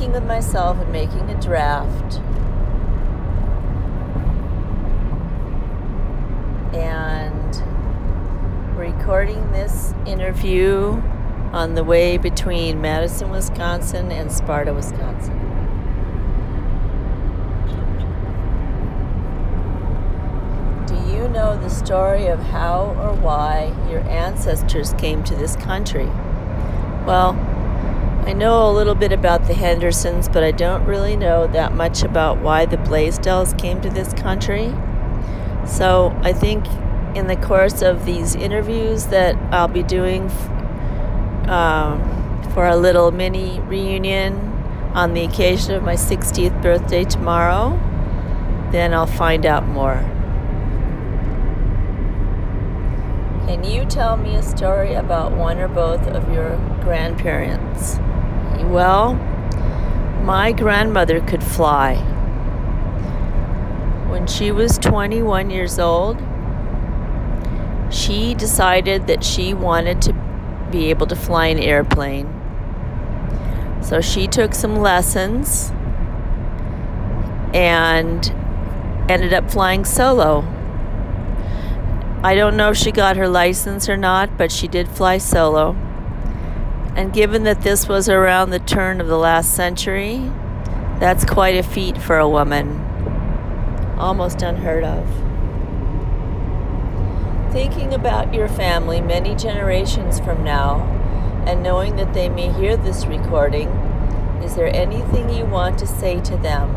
speaking with myself and making a draft. And recording this interview on the way between Madison, Wisconsin and Sparta, Wisconsin. Do you know the story of how or why your ancestors came to this country? Well, I know a little bit about the Hendersons, but I don't really know that much about why the Blaisdells came to this country. So I think in the course of these interviews that I'll be doing for a little mini reunion on the occasion of my 60th birthday tomorrow, then I'll find out more. Can you tell me a story about one or both of your grandparents? Well, my grandmother could fly. When she was 21 years old, she decided that she wanted to be able to fly an airplane. So she took some lessons and ended up flying solo. I don't know if she got her license or not, but she did fly solo. And given that this was around the turn of the last century, that's quite a feat for a woman. Almost unheard of. Thinking about your family many generations from now, and knowing that they may hear this recording, is there anything you want to say to them?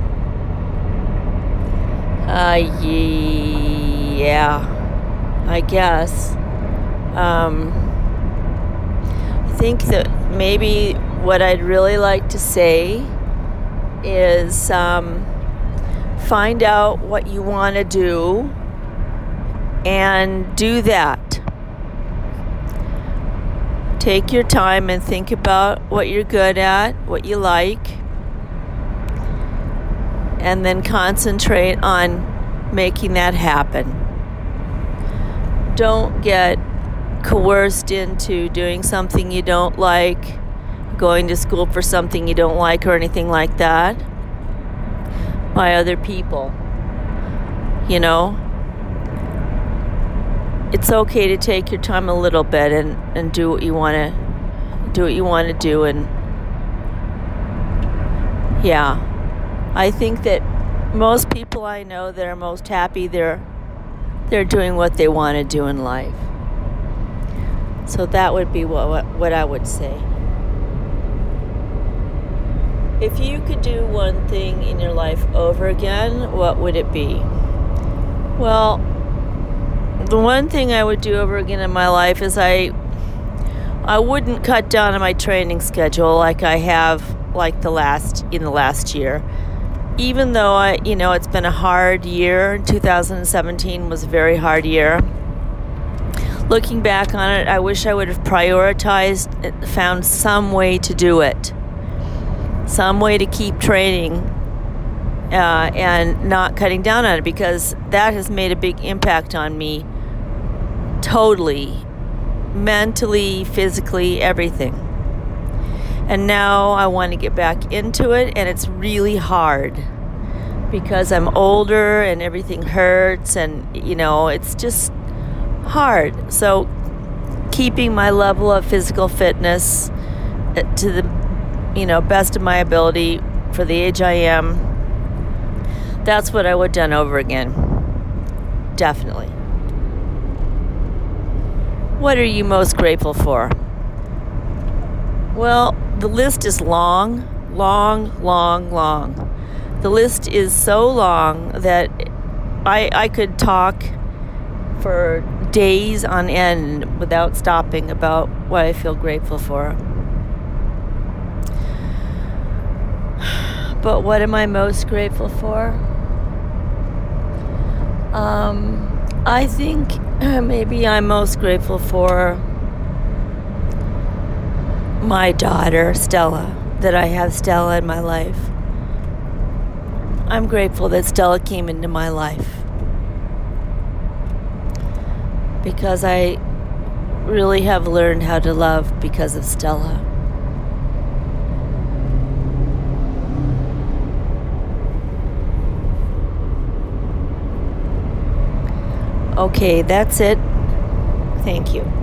Yeah, I guess. I think that maybe what I'd really like to say is find out what you want to do and do that. Take your time and think about what you're good at, what you like, and then concentrate on making that happen. Don't get coerced into doing something you don't like, going to school for something you don't like or anything like that by other people. You know, it's okay to take your time a little bit and do what you want to do. And yeah, I think that most people I know that are most happy, they're doing what they want to do in life. So that would be what I would say. If you could do one thing in your life over again, what would it be? Well, the one thing I would do over again in my life is I wouldn't cut down on my training schedule like I have in the last year. Even though it's been a hard year. 2017 was a very hard year. Looking back on it, I wish I would have prioritized, found some way to do it. Some way to keep training and not cutting down on it, because that has made a big impact on me totally, mentally, physically, everything. And now I want to get back into it, and it's really hard because I'm older and everything hurts, and it's just hard. So keeping my level of physical fitness to the best of my ability for the age I am, that's what I would have done over again. Definitely. What are you most grateful for? Well, the list is long. The list is so long that I could talk for days on end without stopping about what I feel grateful for. But what am I most grateful for? I think maybe I'm most grateful for my daughter, Stella, that I have Stella in my life. I'm grateful that Stella came into my life because I really have learned how to love because of Stella. Okay, that's it. Thank you.